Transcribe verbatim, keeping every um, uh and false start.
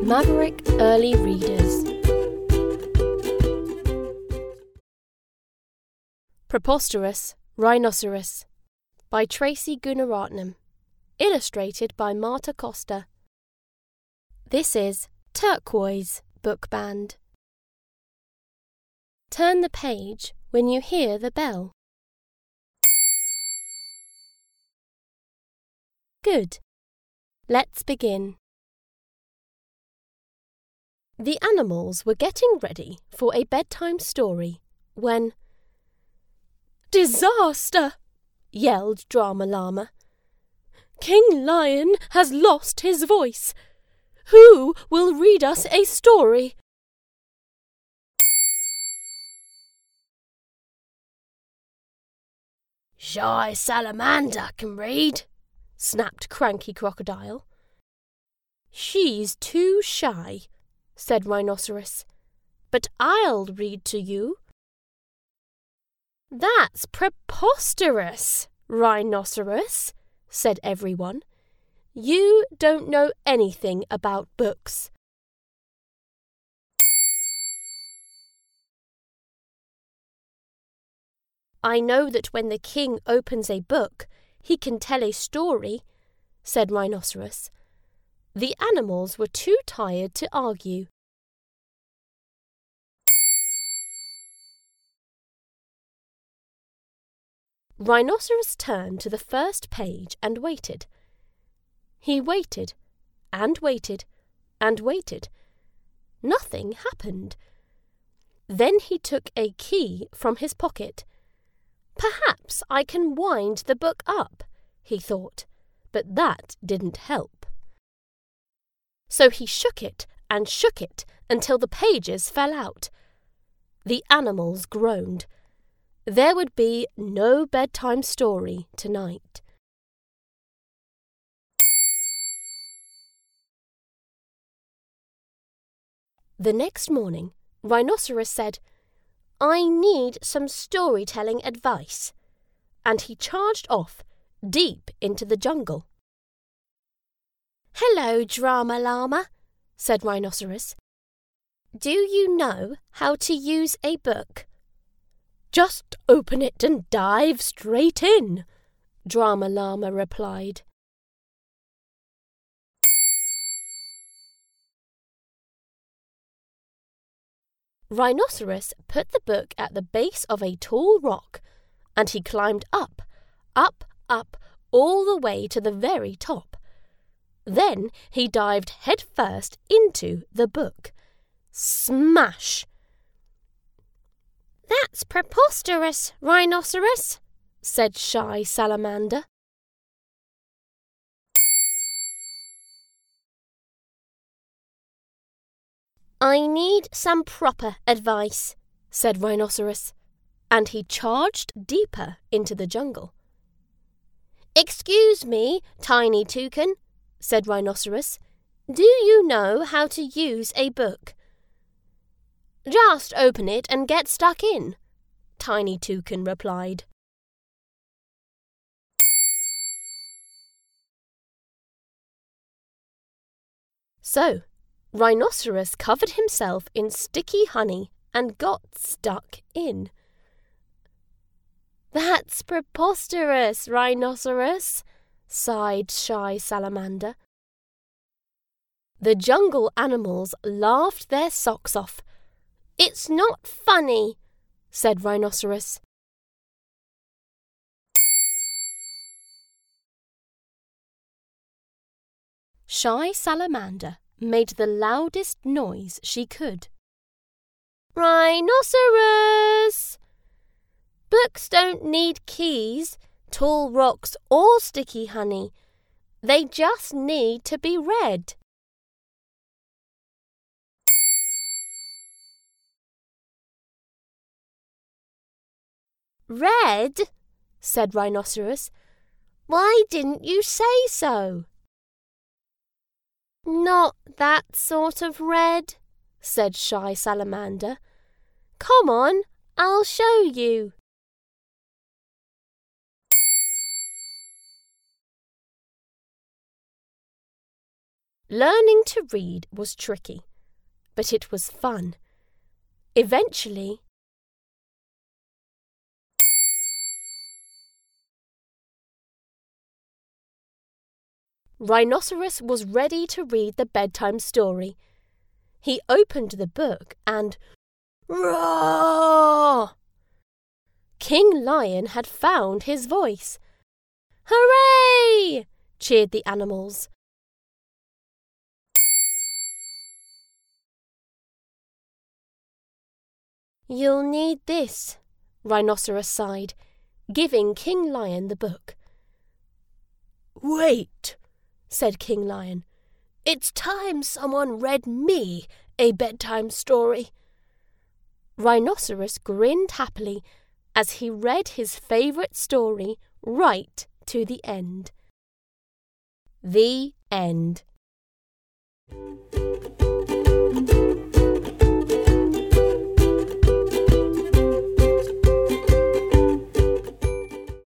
Maverick Early Readers. Preposterous Rhinoceros by Tracy Gunaratnam. Illustrated by Marta Costa. This is Turquoise Book Band. Turn the page when you hear the bell. Good. Let's begin. The animals were getting ready for a bedtime story when... "Disaster!" yelled Drama Llama. "King Lion has lost his voice. Who will read us a story?" "Shy Salamander can read," snapped Cranky Crocodile. "She's too shy," said Rhinoceros. "But I'll read to you." "That's preposterous, Rhinoceros," said everyone. "You don't know anything about books." "I know that when the king opens a book, he can tell a story," said Rhinoceros. The animals were too tired to argue. Rhinoceros turned to the first page and waited. He waited, and waited, and waited. Nothing happened. Then he took a key from his pocket. "Perhaps I can wind the book up," he thought, but that didn't help. So he shook it and shook it until the pages fell out. The animals groaned. There would be no bedtime story tonight. The next morning, Rhinoceros said, "I need some storytelling advice," and he charged off, deep into the jungle. "Hello, Drama Llama," said Rhinoceros. "Do you know how to use a book?" "Just open it and dive straight in," Drama Llama replied. Rhinoceros put the book at the base of a tall rock, and he climbed up, up, up, all the way to the very top. Then he dived headfirst into the book. Smash! "That's preposterous, Rhinoceros," said Shy Salamander. "I need some proper advice," said Rhinoceros, and he charged deeper into the jungle. "Excuse me, Tiny Toucan," said Rhinoceros. "Do you know how to use a book?" "Just open it and get stuck in," Tiny Toucan replied. So, Rhinoceros covered himself in sticky honey and got stuck in. "That's preposterous, Rhinoceros," sighed Shy Salamander. The jungle animals laughed their socks off. "It's not funny," said Rhinoceros. Shy Salamander made the loudest noise she could. "Rhinoceros! Books don't need keys, tall rocks or sticky honey. They just need to be read." "Read?" said Rhinoceros. "Why didn't you say so?" "Not that sort of red," said Shy Salamander. "Come on, I'll show you." Learning to read was tricky, but it was fun. Eventually, Rhinoceros was ready to read the bedtime story. He opened the book and roar! King Lion had found his voice. Hooray! Cheered the animals. You'll need this, Rhinoceros sighed, giving King Lion the book. Wait, said King Lion. It's time someone read me a bedtime story. Rhinoceros grinned happily as he read his favourite story right to the end. The end.